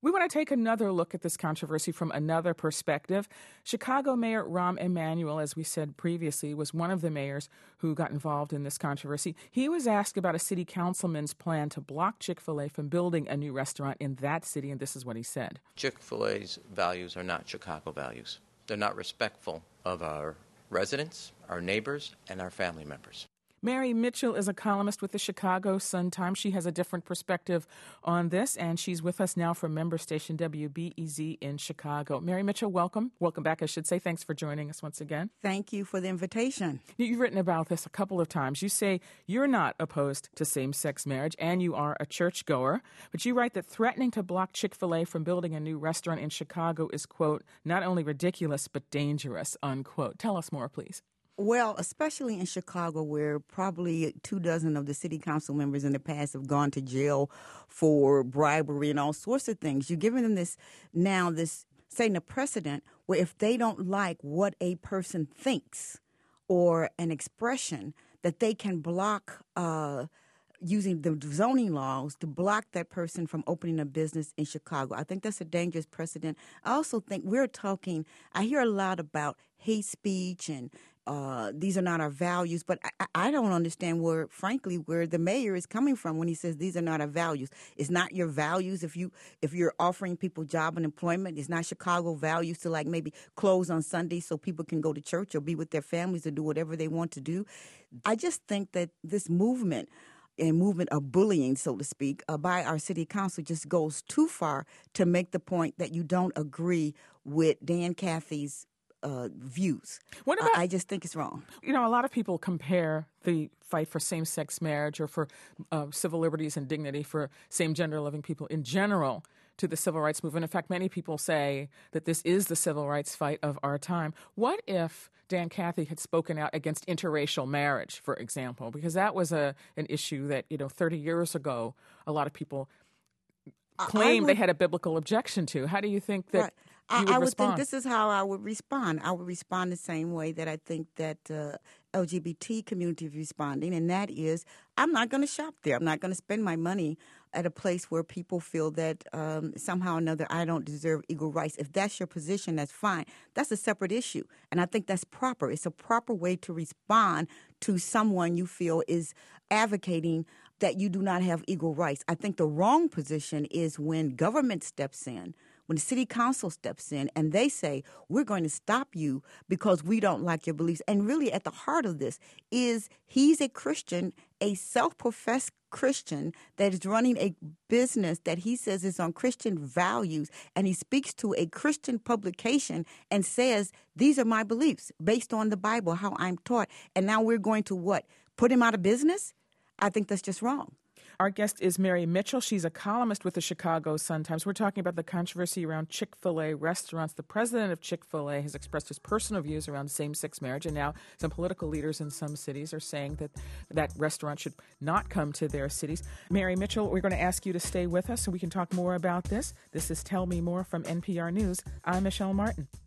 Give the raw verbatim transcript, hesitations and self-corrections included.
We want to take another look at this controversy from another perspective. Chicago Mayor Rahm Emanuel, as we said previously, was one of the mayors who got involved in this controversy. He was asked about a city councilman's plan to block Chick-fil-A from building a new restaurant in that city, and this is what he said. Chick-fil-A's values are not Chicago values. They're not respectful of our residents, our neighbors, and our family members. Mary Mitchell is a columnist with the Chicago Sun-Times. She has a different perspective on this, and she's with us now from member station W B E Z in Chicago. Mary Mitchell, welcome. Welcome back, I should say. Thanks for joining us once again. Thank you for the invitation. You've written about this a couple of times. You say you're not opposed to same-sex marriage, and you are a churchgoer, but you write that threatening to block Chick-fil-A from building a new restaurant in Chicago is, quote, not only ridiculous, but dangerous, unquote. Tell us more, please. Well, especially in Chicago, where probably two dozen of the city council members in the past have gone to jail for bribery and all sorts of things. You're giving them this now, this setting a precedent where if they don't like what a person thinks or an expression, that they can block uh, using the zoning laws to block that person from opening a business in Chicago. I think that's a dangerous precedent. I also think we're talking, I hear a lot about hate speech and uh, these are not our values, but I, I don't understand where, frankly, where the mayor is coming from when he says these are not our values. It's not your values if you if you're offering people job and employment. It's not Chicago values to like maybe close on Sunday so people can go to church or be with their families or do whatever they want to do. I just think that this movement a movement of bullying, so to speak, uh, by our city council just goes too far to make the point that you don't agree with Dan Cathy's uh, views. What about, I, I just think it's wrong. You know, a lot of people compare the fight for same-sex marriage or for uh, civil liberties and dignity for same-gender living people in general to the civil rights movement. In fact, many people say that this is the civil rights fight of our time. What if Dan Cathy had spoken out against interracial marriage, for example? Because that was a an issue that, you know, thirty years ago, a lot of people claimed would, they had a biblical objection to. How do you think that right. you would I, I would respond? think this is how I would respond. I would respond the same way that I think that uh, L G B T community is responding, and that is I'm not going to shop there. I'm not going to spend my money at a place where people feel that um, somehow or another I don't deserve equal rights. If that's your position, that's fine. That's a separate issue, and I think that's proper. It's a proper way to respond to someone you feel is advocating that you do not have equal rights. I think the wrong position is when government steps in, when the city council steps in and they say, we're going to stop you because we don't like your beliefs. And really at the heart of this is he's a Christian, a self-professed Christian that is running a business that he says is on Christian values. And he speaks to a Christian publication and says, these are my beliefs based on the Bible, how I'm taught. And now we're going to what? Put him out of business? I think that's just wrong. Our guest is Mary Mitchell. She's a columnist with the Chicago Sun-Times. We're talking about the controversy around Chick-fil-A restaurants. The president of Chick-fil-A has expressed his personal views around same-sex marriage, and now some political leaders in some cities are saying that that restaurant should not come to their cities. Mary Mitchell, we're going to ask you to stay with us so we can talk more about this. This is Tell Me More from N P R News. I'm Michelle Martin.